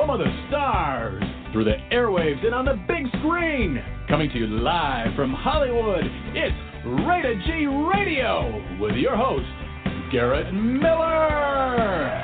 home of the stars, through the airwaves and on the big screen. Coming to you live from Hollywood, it's Rated G Radio with your host, Garrett Miller.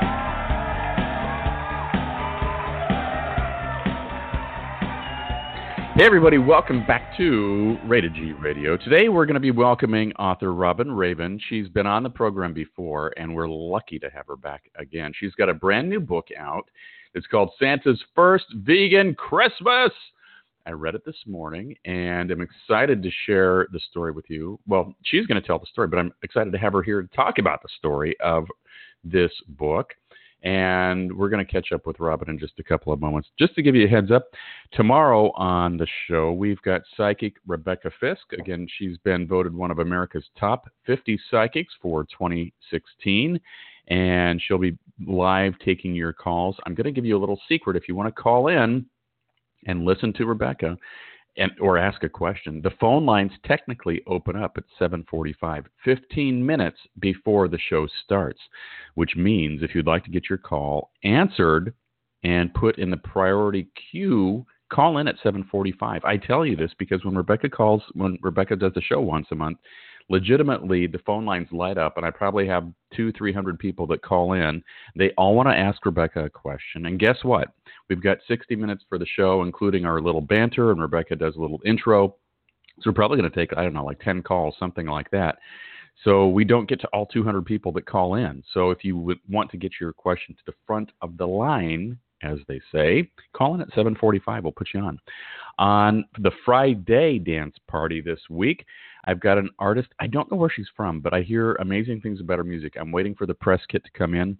Hey everybody, welcome back to Rated G Radio. Today we're going to be welcoming author Robin Raven. She's been on the program before, and we're lucky to have her back again. She's got a brand new book out. It's called Santa's First Vegan Christmas. I read it this morning, and I'm excited to share the story with you. Well, she's going to tell the story, but I'm excited to have her here to talk about the story of this book. And we're going to catch up with Robin in just a couple of moments. Just to give you a heads up, tomorrow on the show, we've got psychic Rebecca Fisk. Again, she's been voted one of America's top 50 psychics for 2016, and she'll be live taking your calls. I'm going to give you a little secret. If you want to call in and listen to Rebecca or ask a question, the phone lines technically open up at 7:45, 15 minutes before the show starts, which means if you'd like to get your call answered and put in the priority queue, call in at 7:45. I tell you this because when Rebecca does the show once a month, legitimately the phone lines light up, and I probably have 200-300 people that call in. They all want to ask Rebecca a question, and guess what? We've got 60 minutes for the show, including our little banter, and Rebecca does a little intro. So we're probably going to take, 10 calls, something like that. So we don't get to all 200 people that call in. So if you would want to get your question to the front of the line, as they say, call in at 7:45. We'll put you on. On the Friday dance party this week, I've got an artist. I don't know where she's from, but I hear amazing things about her music. I'm waiting for the press kit to come in.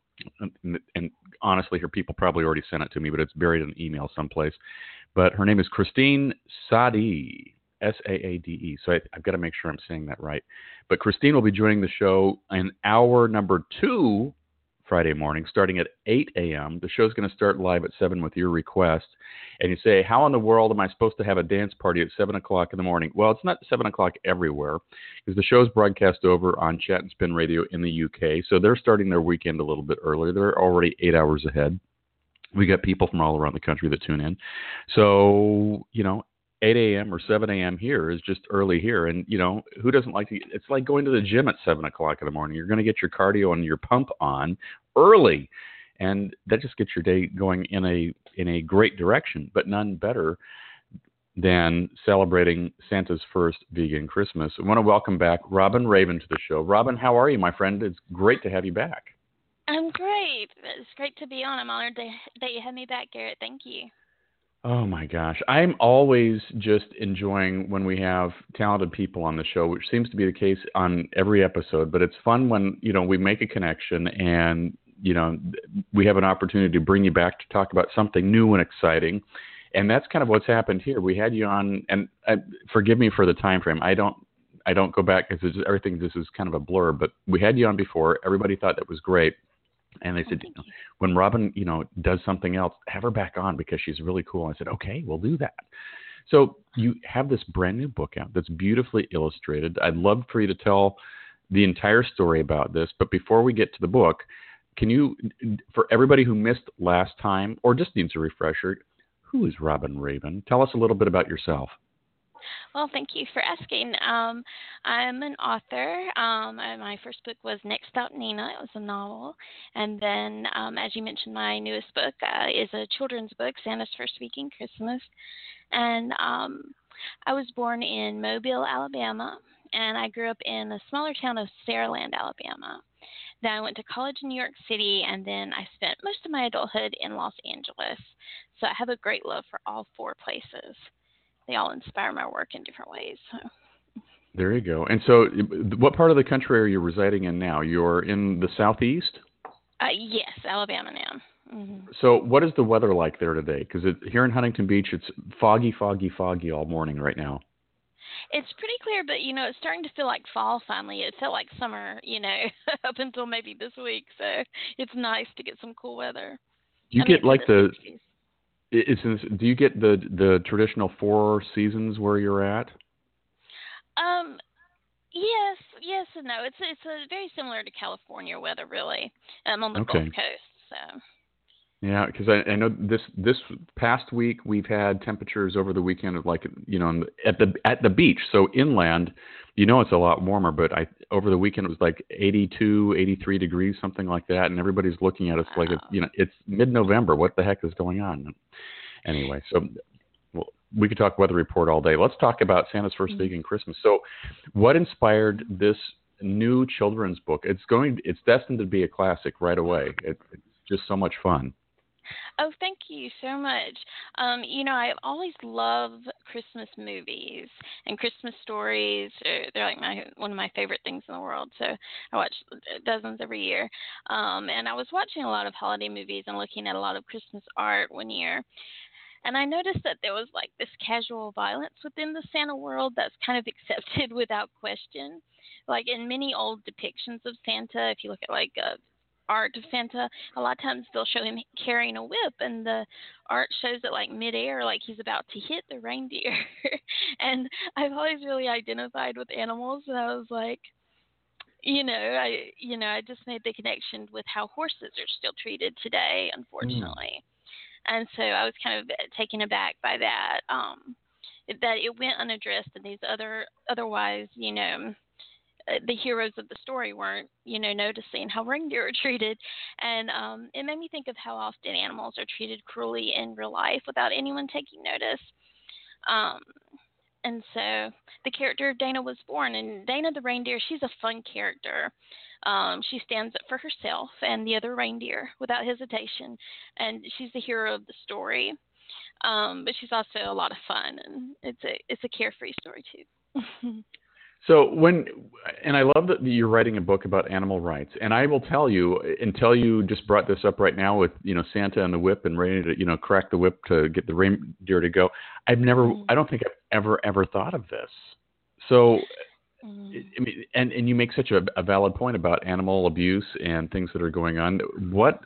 And honestly, her people probably already sent it to me, but it's buried in an email someplace. But her name is Christine Saade, S-A-A-D-E. So I've got to make sure I'm saying that right. But Christine will be joining the show in hour number 2 Friday morning, starting at 8 a.m. The show's going to start live at 7 with your request. And you say, how in the world am I supposed to have a dance party at 7 o'clock in the morning? Well, it's not 7 o'clock everywhere because the show's broadcast over on Chat and Spin Radio in the UK. So they're starting their weekend a little bit earlier. They're already 8 hours ahead. We got people from all around the country that tune in. So, 8 a.m. or 7 a.m. here is just early here. And, who doesn't like to, it's like going to the gym at 7 o'clock in the morning. You're going to get your cardio and your pump on early. And that just gets your day going in a great direction, but none better than celebrating Santa's first vegan Christmas. I want to welcome back Robin Raven to the show. Robin, how are you, my friend? It's great to have you back. I'm great. It's great to be on. I'm honored that you had me back, Garrett. Thank you. Oh, my gosh. I'm always just enjoying when we have talented people on the show, which seems to be the case on every episode. But it's fun when, we make a connection and, we have an opportunity to bring you back to talk about something new and exciting. And that's kind of what's happened here. We had you on, and forgive me for the time frame. I don't go back because everything this is kind of a blur. But we had you on before. Everybody thought that was great. And they said, when Robin, does something else, have her back on because she's really cool. I said, okay, we'll do that. So you have this brand new book out that's beautifully illustrated. I'd love for you to tell the entire story about this. But before we get to the book, can you, for everybody who missed last time or just needs a refresher, who is Robin Raven? Tell us a little bit about yourself. Well, thank you for asking. I'm an author. My first book was Next Stop Nina. It was a novel. And then, as you mentioned, my newest book is a children's book, Santa's First Vegan Christmas. And I was born in Mobile, Alabama, and I grew up in a smaller town of Saraland, Alabama. Then I went to college in New York City, and then I spent most of my adulthood in Los Angeles. So I have a great love for all 4 places. They all inspire my work in different ways. So. There you go. And so what part of the country are you residing in now? You're in the southeast? Yes, Alabama now. Mm-hmm. So what is the weather like there today? Because here in Huntington Beach, it's foggy all morning right now. It's pretty clear, but, it's starting to feel like fall finally. It felt like summer, up until maybe this week. So it's nice to get some cool weather. Do you get like the... do you get the traditional 4 seasons where you're at? Yes and no. It's very similar to California weather, really. I'm on the Gulf Coast, so. Yeah, because I know this past week we've had temperatures over the weekend of like at the beach, so inland, it's a lot warmer. But over the weekend it was like 82, 83 degrees, something like that, and everybody's looking at us like it's mid-November. What the heck is going on? Anyway, so we could talk weather report all day. Let's talk about Santa's First Vegan Christmas. So, what inspired this new children's book? It's destined to be a classic right away. It's just so much fun. Oh, thank you so much. I always love Christmas movies and Christmas stories. They're like one of my favorite things in the world. So I watch dozens every year. And I was watching a lot of holiday movies and looking at a lot of Christmas art one year. And I noticed that there was like this casual violence within the Santa world that's kind of accepted without question. Like in many old depictions of Santa, if you look at like art of Santa, a lot of times they'll show him carrying a whip, and the art shows it like midair, like he's about to hit the reindeer. And I've always really identified with animals, and I was like, I just made the connection with how horses are still treated today, unfortunately. And so I was kind of taken aback by that, that it went unaddressed, and these otherwise, the heroes of the story weren't, noticing how reindeer are treated. And it made me think of how often animals are treated cruelly in real life without anyone taking notice. And so the character of Dana was born, and Dana the reindeer, she's a fun character. She stands up for herself and the other reindeer without hesitation, and she's the hero of the story. But she's also a lot of fun, and it's a carefree story too. So and I love that you're writing a book about animal rights. And I will tell you, until you just brought this up right now with, Santa and the whip and ready to, crack the whip to get the reindeer to go, I don't think I've ever thought of this. So, I mean, and you make such a valid point about animal abuse and things that are going on. What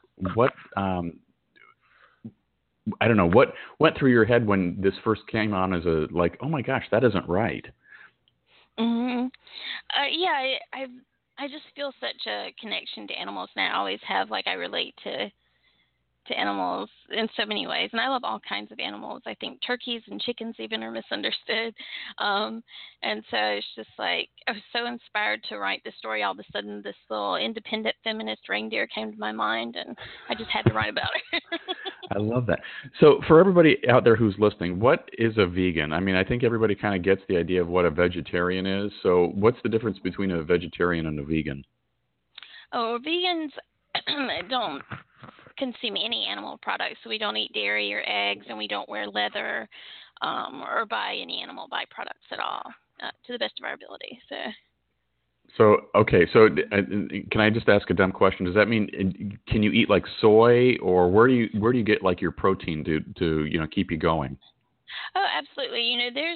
I don't know, what went through your head when this first came on as oh my gosh, that isn't right? Yeah, I just feel such a connection to animals now. I always have. Like, I relate to animals in so many ways, and I love all kinds of animals. I think turkeys and chickens even are misunderstood, and so it's just like I was so inspired to write this story. All of a sudden, this little independent feminist reindeer came to my mind, and I just had to write about it. I love that. So for everybody out there who's listening, what is a vegan? I mean, I think everybody kind of gets the idea of what a vegetarian is. So what's the difference between a vegetarian and a vegan? Oh, vegans don't consume any animal products. So we don't eat dairy or eggs, and we don't wear leather or buy any animal byproducts at all, to the best of our ability. So okay. So can I just ask a dumb question? Does that mean can you eat like soy, or where do you get like your protein to keep you going? Oh, absolutely.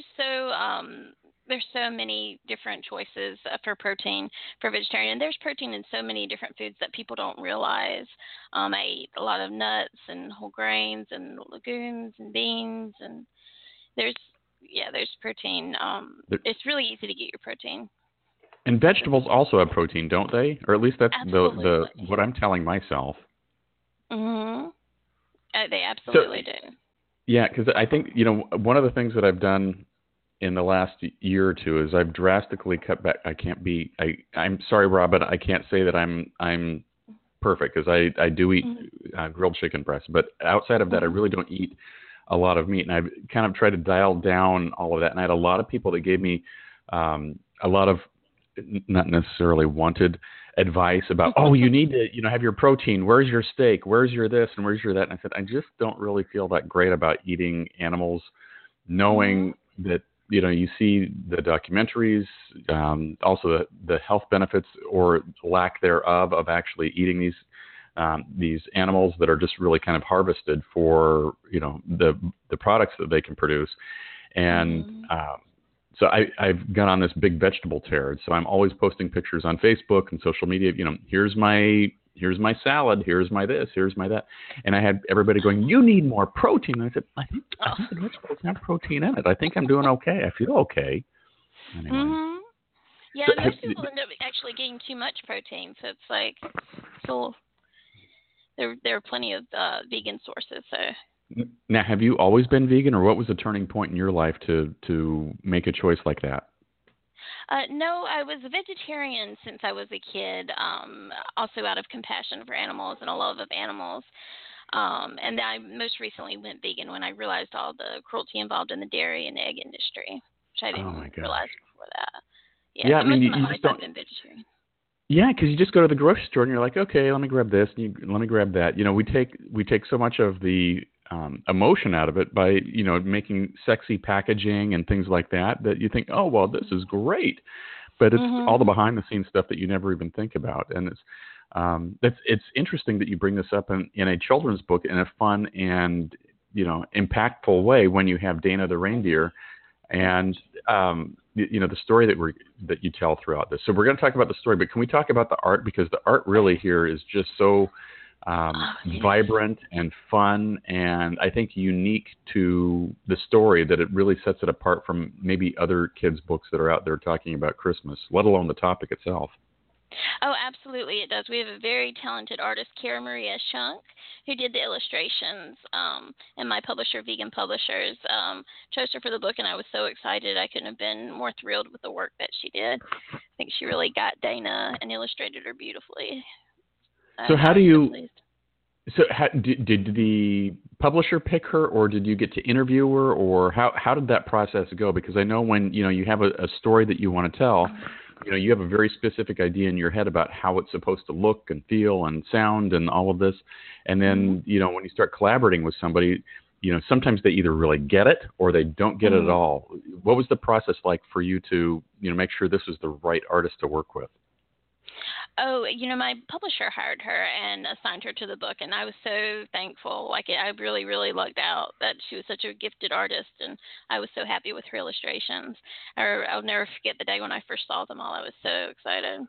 There's so many different choices for protein for vegetarian. There's protein in so many different foods that people don't realize. I eat a lot of nuts and whole grains and legumes and beans, and there's protein. It's really easy to get your protein. And vegetables also have protein, don't they? Or at least that's the what I'm telling myself. Mhm. They absolutely do. Yeah, because I think one of the things that I've done in the last year or two is I've drastically cut back. I'm sorry, Robin, I can't say that I'm perfect, because I do eat grilled chicken breast, but outside of that, I really don't eat a lot of meat, and I've kind of tried to dial down all of that. And I had a lot of people that gave me a lot of not necessarily wanted advice about, you need to, have your protein. Where's your steak? Where's your this and where's your that? And I said, I just don't really feel that great about eating animals, knowing that, you see the documentaries, also the health benefits or lack thereof of actually eating these animals that are just really kind of harvested for, the products that they can produce. And, so I've gone on this big vegetable tear. So I'm always posting pictures on Facebook and social media. Here's my salad. Here's my this. Here's my that. And I had everybody going, "You need more protein." And I said, I think the vegetables have protein in it. I think I'm doing okay. I feel okay. Anyway. Yeah, most people end up actually getting too much protein. So it's like, there are plenty of vegan sources. So. Now, have you always been vegan, or what was the turning point in your life to make a choice like that? No, I was a vegetarian since I was a kid, also out of compassion for animals and a love of animals. And I most recently went vegan when I realized all the cruelty involved in the dairy and egg industry, which I didn't realize before that. Yeah, I mean, most of my life I've been vegetarian. Yeah, because you just go to the grocery store and you're like, okay, let me grab this, and let me grab that. We take so much of the emotion out of it by making sexy packaging and things like that you think, oh well, this is great, but it's all the behind the scenes stuff that you never even think about. And it's interesting that you bring this up in a children's book in a fun and impactful way when you have Dana the reindeer and the story that you tell throughout this. So we're going to talk about the story, but can we talk about the art, because the art really here is just so vibrant and fun, and I think unique to the story, that it really sets it apart from maybe other kids' books that are out there talking about Christmas, let alone the topic itself. Oh, absolutely, it does. We have a very talented artist, Cara Maria Shunk, who did the illustrations, and my publisher, Vegan Publishers, chose her for the book, and I was so excited. I couldn't have been more thrilled with the work that she did. I think she really got Dana and illustrated her beautifully. So did the publisher pick her, or did you get to interview her, or how did that process go? Because I know when you have a story that you want to tell, you have a very specific idea in your head about how it's supposed to look and feel and sound and all of this, and then when you start collaborating with somebody, sometimes they either really get it or they don't get it at all. What was the process like for you to make sure this was the right artist to work with? Oh, my publisher hired her and assigned her to the book, and I was so thankful. I really, really lucked out that she was such a gifted artist, and I was so happy with her illustrations. I'll never forget the day when I first saw them all. I was so excited.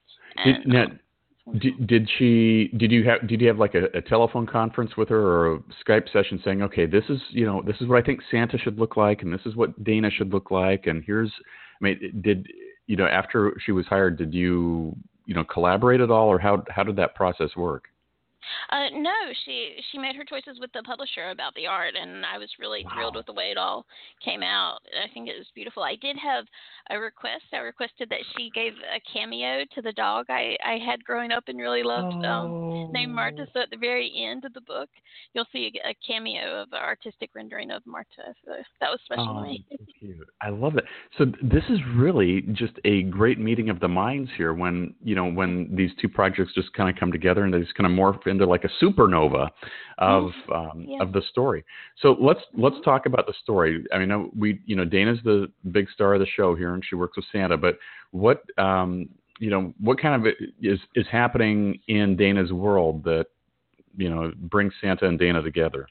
Did you have like a telephone conference with her, or a Skype session saying, okay, this is what I think Santa should look like, and this is what Dana should look like, and after she was hired, did you collaborate at all, or how did that process work? No, she made her choices with the publisher about the art, and I was really thrilled with the way it all came out. I think it was beautiful. I did have a request. I requested that she gave a cameo to the dog I had growing up and really loved, named Marta. So at the very end of the book, you'll see a cameo of the artistic rendering of Marta. So that was special to me. So cute. I love it. So this is really just a great meeting of the minds here when these two projects just kind of come together and they just kind of morph into like a supernova of the story. So let's talk about the story. I mean, Dana's the big star of the show here, and she works with Santa. But what what kind of is happening in Dana's world that brings Santa and Dana together?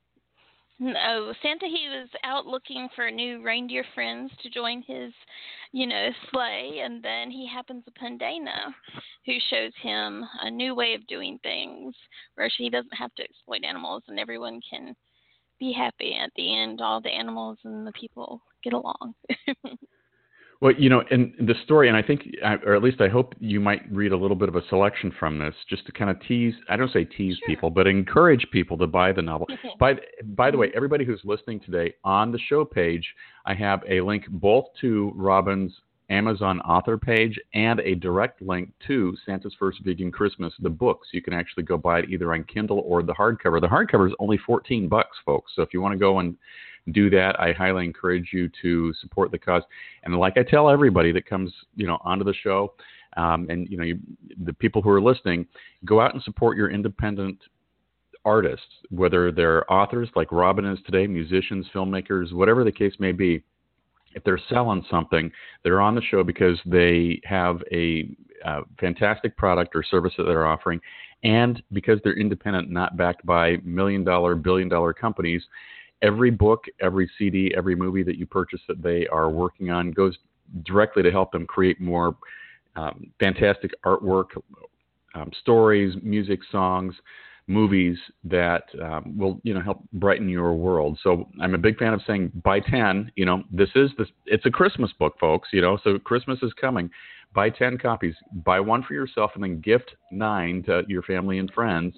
No, Santa, he was out looking for new reindeer friends to join his, sleigh, and then he happens upon Dana, who shows him a new way of doing things, where he doesn't have to exploit animals, and everyone can be happy. At the end, all the animals and the people get along. Well, in the story, and I think, or at least I hope you might read a little bit of a selection from this, just to kind of tease, I don't say tease people, but encourage people to buy the novel. By the way, everybody who's listening today, on the show page, I have a link both to Robin's Amazon author page and a direct link to Santa's First Vegan Christmas, the books. You can actually go buy it either on Kindle or the hardcover. The hardcover is only $14, folks. So if you want to go and do that, I highly encourage you to support the cause. And like I tell everybody that comes, onto the show, and the people who are listening, go out and support your independent artists, whether they're authors like Robin is today, musicians, filmmakers, whatever the case may be. If they're selling something, they're on the show because they have a fantastic product or service that they're offering, and because they're independent, not backed by million-dollar, billion-dollar companies. Every book, every CD, every movie that you purchase that they are working on goes directly to help them create more fantastic artwork, stories, music, songs, movies that will help brighten your world. So I'm a big fan of saying buy 10. It's a Christmas book, folks. So Christmas is coming. Buy 10 copies. Buy one for yourself, and then gift 9 to your family and friends.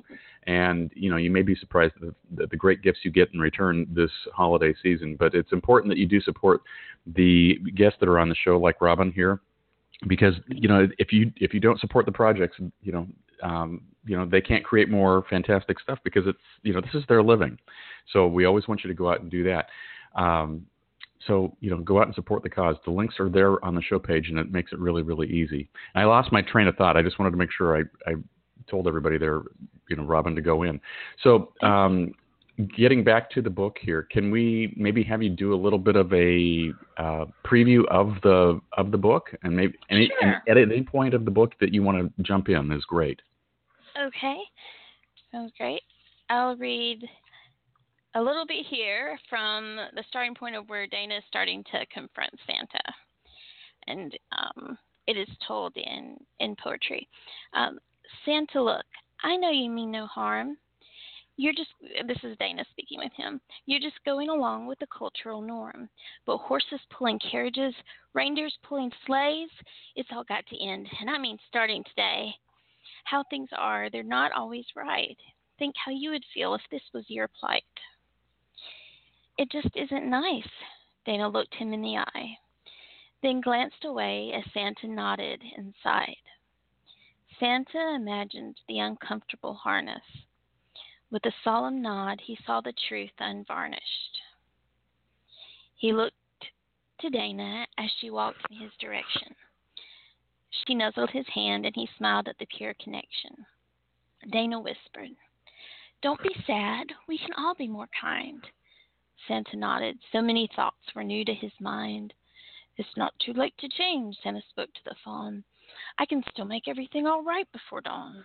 And, you may be surprised at the great gifts you get in return this holiday season. But it's important that you do support the guests that are on the show, like Robin here, because, if you don't support the projects, they can't create more fantastic stuff because it's, this is their living. So we always want you to go out and do that. So, go out and support the cause. The links are there on the show page, and it makes it really, really easy. And I lost my train of thought. I just wanted to make sure I told everybody there, Robin, to go in. So, getting back to the book here, can we maybe have you do a little bit of a preview of the book, and maybe and at any point of the book that you want to jump in is great. Okay, sounds great. I'll read a little bit here from the starting point of where Dana is starting to confront Santa, and it is told in poetry. Santa, look, I know you mean no harm. This is Dana speaking with him, you're just going along with the cultural norm. But horses pulling carriages, reindeers pulling sleighs, it's all got to end, and I mean starting today. How things are, they're not always right. Think how you would feel if this was your plight. It just isn't nice. Dana looked him in the eye, then glanced away as Santa nodded and sighed. Santa imagined the uncomfortable harness. With a solemn nod, he saw the truth unvarnished. He looked to Dana as she walked in his direction. She nuzzled his hand, and he smiled at the pure connection. Dana whispered, "Don't be sad. We can all be more kind." Santa nodded. So many thoughts were new to his mind. "It's not too late to change," Santa spoke to the fawn. "I can still make everything all right before dawn."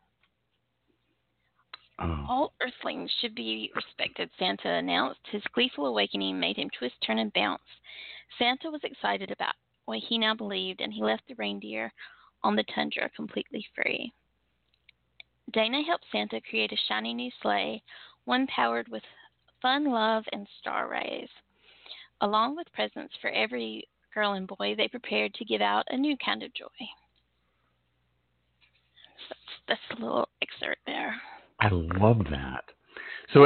Oh. All earthlings should be respected, Santa announced. His gleeful awakening made him twist, turn, and bounce. Santa was excited about what he now believed, and he left the reindeer on the tundra completely free. Dana helped Santa create a shiny new sleigh, one powered with fun, love, and star rays. Along with presents for every girl and boy, they prepared to give out a new kind of joy. So that's a little excerpt there. I love that. So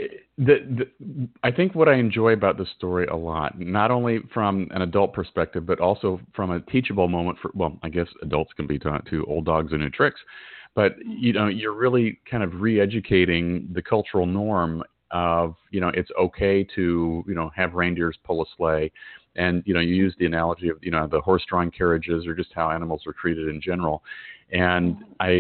I think what I enjoy about this story a lot, not only from an adult perspective, but also from a teachable moment for, well, I guess adults can be taught to old dogs and new tricks, but, you're really kind of re-educating the cultural norm of, it's okay to, have reindeers pull a sleigh. And, you use the analogy of, the horse-drawn carriages or just how animals are treated in general. And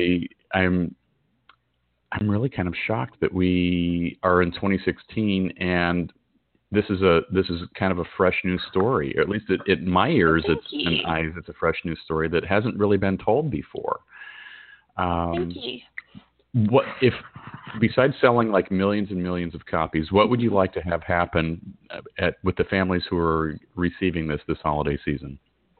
I'm really kind of shocked that we are in 2016 and this is kind of a fresh new story. Or at least in my ears, it's a fresh new story that hasn't really been told before. Thank you. What if, besides selling like millions and millions of copies, what would you like to have happen with the families who are receiving this holiday season?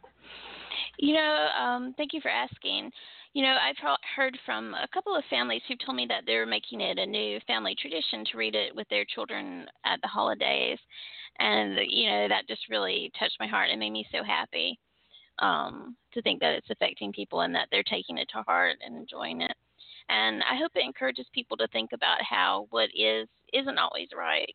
Thank you for asking. I've heard from a couple of families who've told me that they're making it a new family tradition to read it with their children at the holidays. And, that just really touched my heart and made me so happy to think that it's affecting people and that they're taking it to heart and enjoying it. And I hope it encourages people to think about how what isn't always right.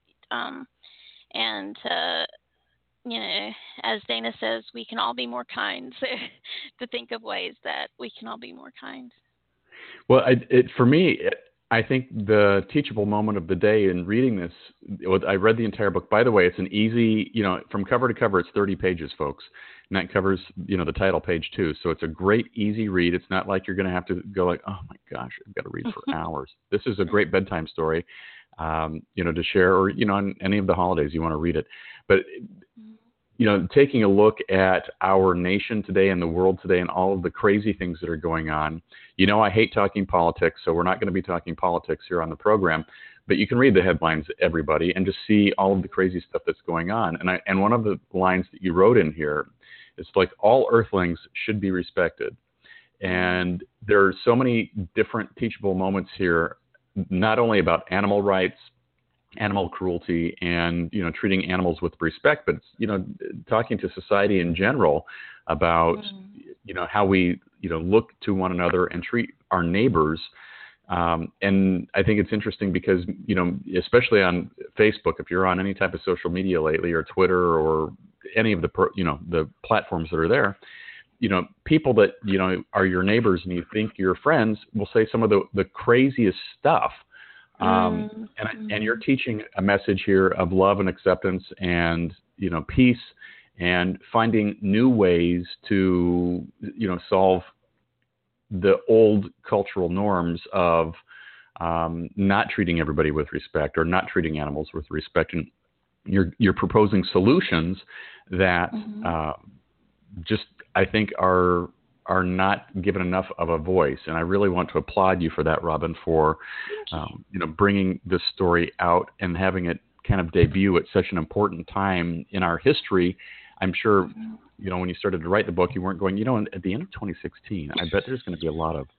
As Dana says, we can all be more kind. So to think of ways that we can all be more kind. Well, for me, I think the teachable moment of the day in reading this, I read the entire book. By the way, it's an easy, from cover to cover, it's 30 pages, folks. And that covers, the title page too. So it's a great, easy read. It's not like you're going to have to go like, oh my gosh, I've got to read for hours. This is a great bedtime story, to share, or, on any of the holidays you want to read it. But taking a look at our nation today and the world today and all of the crazy things that are going on. I hate talking politics, so we're not going to be talking politics here on the program. But you can read the headlines, everybody, and just see all of the crazy stuff that's going on. And one of the lines that you wrote in here is like, all earthlings should be respected. And there are so many different teachable moments here, not only about animal rights, animal cruelty, and treating animals with respect, but talking to society in general about how we look to one another and treat our neighbors And I think it's interesting because, especially on Facebook, if you're on any type of social media lately, or Twitter, or any of the, the platforms that are there, people that, are your neighbors and you think you're friends will say some of the craziest stuff. And you're teaching a message here of love and acceptance and, peace, and finding new ways to, solve the old cultural norms of not treating everybody with respect, or not treating animals with respect. And you're proposing solutions that just, I think, are not given enough of a voice. And I really want to applaud you for that, Robin, for bringing this story out and having it kind of debut at such an important time in our history. I'm sure, when you started to write the book, you weren't going, at the end of 2016, I bet there's going to be a lot of.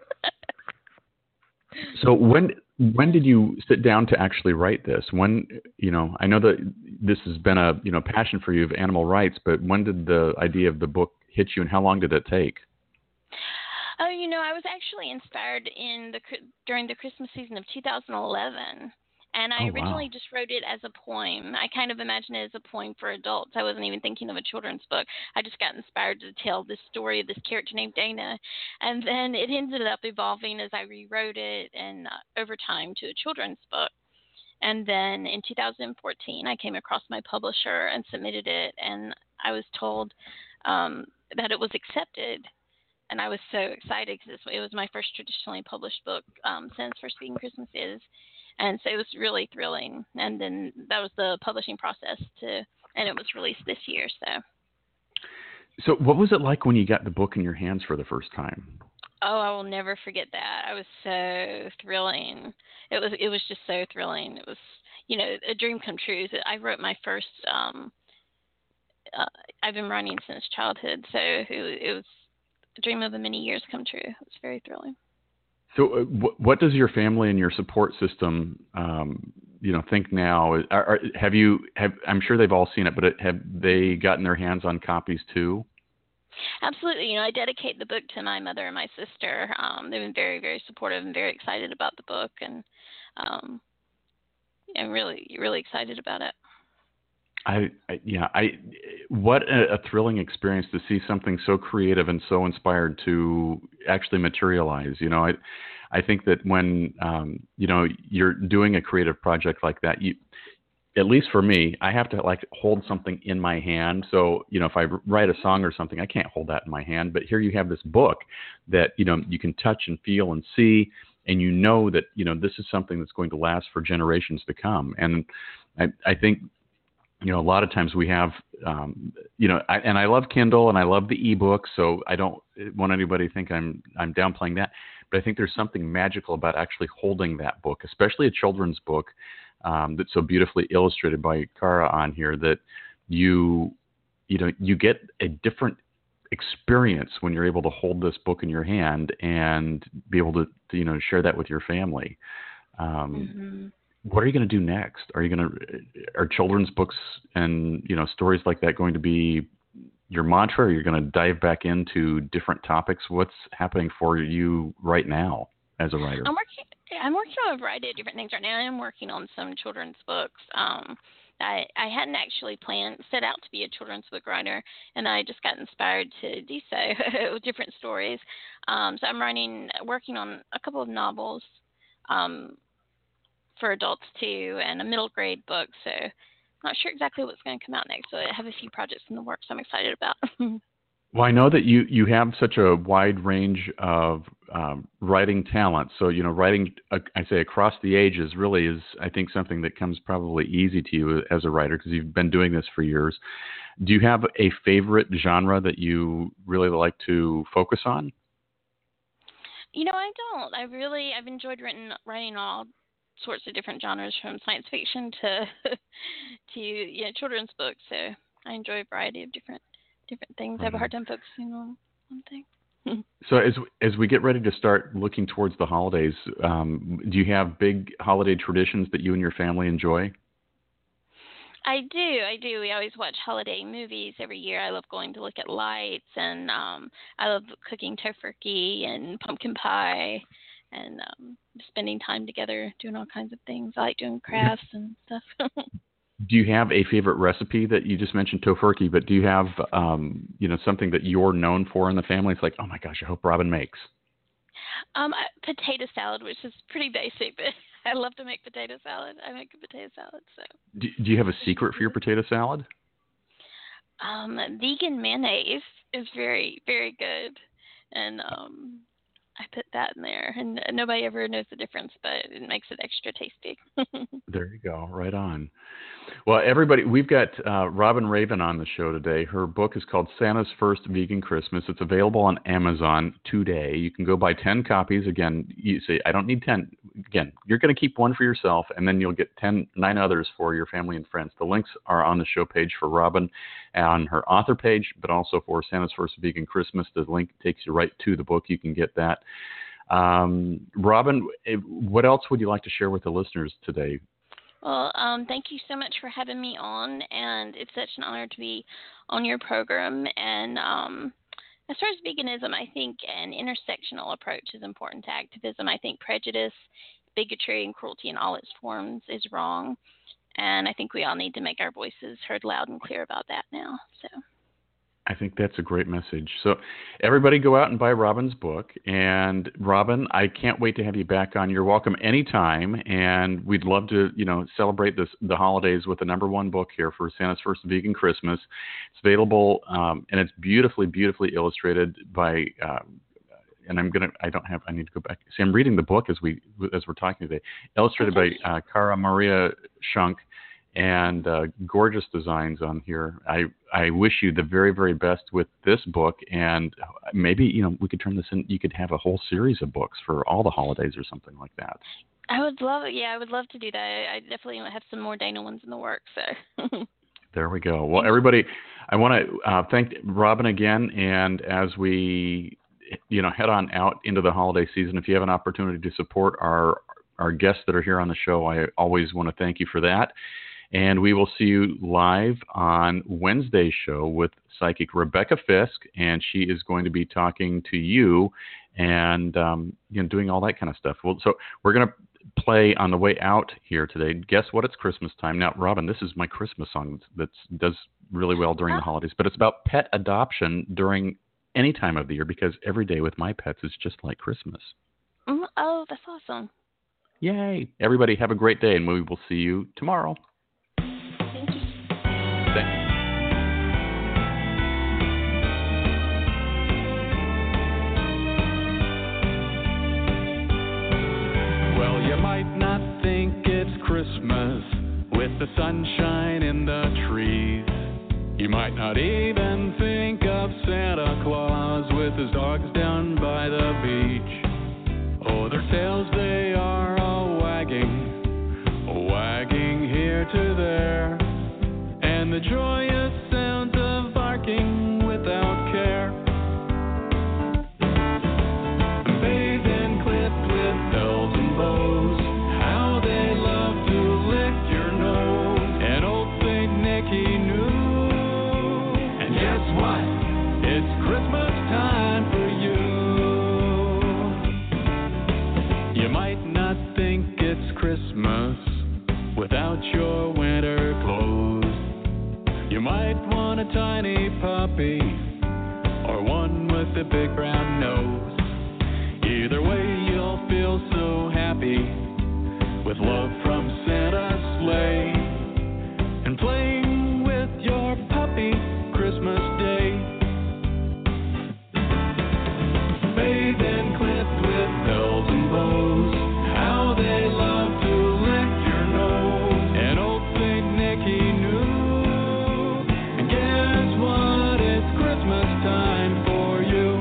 So when did you sit down to actually write this? When, I know that this has been a, passion for you of animal rights, but when did the idea of the book hit you, and how long did it take? Oh, I was actually inspired during the Christmas season of 2011. And I originally just wrote it as a poem. I kind of imagined it as a poem for adults. I wasn't even thinking of a children's book. I just got inspired to tell this story of this character named Dana. And then it ended up evolving as I rewrote it and over time to a children's book. And then in 2014, I came across my publisher and submitted it. And I was told that it was accepted. And I was so excited because it was my first traditionally published book since First Vegan Christmas Is. And so it was really thrilling. And then that was the publishing process and it was released this year. So what was it like when you got the book in your hands for the first time? Oh, I will never forget that. I was so thrilling. It was just so thrilling. It was, a dream come true. I wrote my first, I've been writing since childhood. So it was a dream of the many years come true. It was very thrilling. So what does your family and your support system, think now? I'm sure they've all seen it, but have they gotten their hands on copies too? Absolutely. I dedicate the book to my mother and my sister. They've been very, very supportive and very excited about the book, and I'm really, really excited about it. What a thrilling experience to see something so creative and so inspired to actually materialize. I think that when, you're doing a creative project like that, at least for me, I have to hold something in my hand. So, if I write a song or something, I can't hold that in my hand, but here you have this book that, you can touch and feel and see, and that, this is something that's going to last for generations to come. And I think, a lot of times we have, and I love Kindle and I love the ebook, so I don't want anybody to think I'm downplaying that. But I think there's something magical about actually holding that book, especially a children's book that's so beautifully illustrated by Cara on here, that you get a different experience when you're able to hold this book in your hand and be able to share that with your family. What are you going to do next? Are children's books and, stories like that going to be your mantra? Or are you going to dive back into different topics? What's happening for you right now as a writer? I'm working on a variety of different things right now. I am working on some children's books. I hadn't actually set out to be a children's book writer, and I just got inspired to do so with different stories. So I'm working on a couple of novels for adults too, and a middle grade book. So I'm not sure exactly what's going to come out next. So I have a few projects in the works I'm excited about. Well, I know that you have such a wide range of writing talent. So, writing, I say, across the ages really is, I think, something that comes probably easy to you as a writer because you've been doing this for years. Do you have a favorite genre that you really like to focus on? I don't. I've enjoyed writing all sorts of different genres, from science fiction to children's books. So I enjoy a variety of different things. I have a hard time focusing on one thing. So as we get ready to start looking towards the holidays, do you have big holiday traditions that you and your family enjoy? I do. We always watch holiday movies every year. I love going to look at lights, and I love cooking tofurkey and pumpkin pie. and spending time together doing all kinds of things. I like doing crafts and stuff. Do you have a favorite recipe that you just mentioned tofurkey, but do you have, something that you're known for in the family? It's like, oh my gosh, I hope Robin makes. Potato salad, which is pretty basic, but I love to make potato salad. I make a potato salad. So. Do you have a secret for your potato salad? Vegan mayonnaise is very, very good, and I put that in there, and nobody ever knows the difference, but it makes it extra tasty. There you go. Right on. Well, everybody, we've got Robin Raven on the show today. Her book is called Santa's First Vegan Christmas. It's available on Amazon today. You can go buy 10 copies. Again, you say, I don't need 10. Again, you're going to keep one for yourself, and then you'll get 9 others for your family and friends. The links are on the show page for Robin on her author page, but also for Santa's First Vegan Christmas. The link takes you right to the book. You can get that. Robin, what else would you like to share with the listeners today? Well, thank you so much for having me on, and it's such an honor to be on your program. And as far as veganism, I think an intersectional approach is important to activism. I think prejudice, bigotry, and cruelty in all its forms is wrong, and I think we all need to make our voices heard loud and clear about that now. So. I think that's a great message. So everybody go out and buy Robin's book. And Robin, I can't wait to have you back on. You're welcome anytime. And we'd love to, celebrate the holidays with the number 1 book here for Santa's First Vegan Christmas. It's available, and it's beautifully, beautifully illustrated by, and I need to go back. See, I'm reading the book as we're talking today. Illustrated by Cara Maria Schunk. And gorgeous designs on here. I wish you the very, very best with this book, and maybe we could turn this in. You could have a whole series of books for all the holidays or something like that. I would love it. Yeah, I would love to do that. I definitely have some more Dana ones in the works. So. There we go. Well, everybody, I want to thank Robin again, and as we head on out into the holiday season, if you have an opportunity to support our guests that are here on the show, I always want to thank you for that. And we will see you live on Wednesday's show with psychic Rebecca Fisk, and she is going to be talking to you and doing all that kind of stuff. Well, so we're going to play on the way out here today. Guess what? It's Christmas time. Now, Robin, this is my Christmas song that does really well during the holidays, but it's about pet adoption during any time of the year, because every day with my pets is just like Christmas. Oh, that's awesome. Yay. Everybody have a great day, and we will see you tomorrow. Well, you might not think it's Christmas with the sunshine in the trees. You might not even think of Santa Claus with his dogs down by the beach. Oh, their tails, they are all wagging here to there. And the joyous sounds of barking without care. Bathed and clipped with bells and bows, how they love to lick your nose. And old St. Nicky knew. And guess what? It's Christmas time for you. You might not think it's Christmas without your winter clothes. You might want a tiny puppy or one with a big brown nose. Either way, you'll feel so happy with love from Santa's sleigh and playing with your puppy Christmas Day. Bathed and clipped with bells and bows, how they love to lick your nose. And old St. Nicky knew. And guess what? It's Christmas time for you.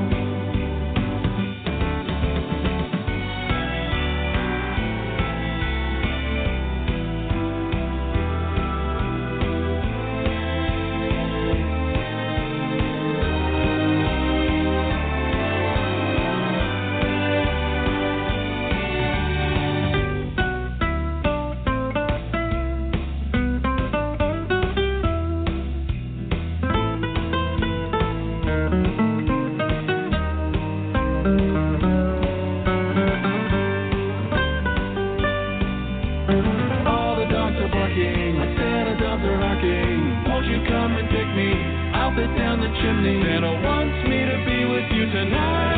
you need. Santa wants me to be with you tonight.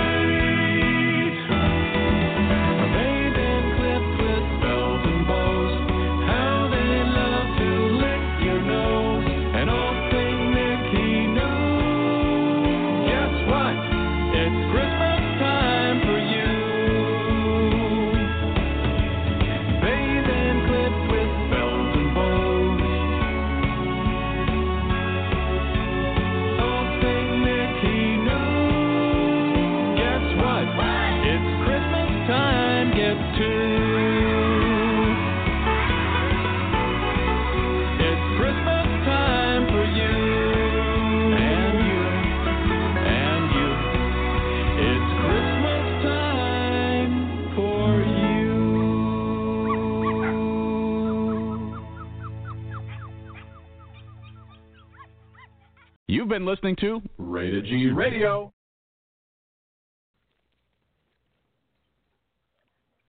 Bathed and clipped with bells and bows. How they love to lick your nose. An old St. Nicky knows. Guess what? It's Christmas time for you. Bathed and clipped with bells and bows. Old St. Nicky knows. Guess what? It's Christmas time, get two. It's Christmas time for you. And you. And you. It's Christmas time for you. You've been listening to Rated G Radio.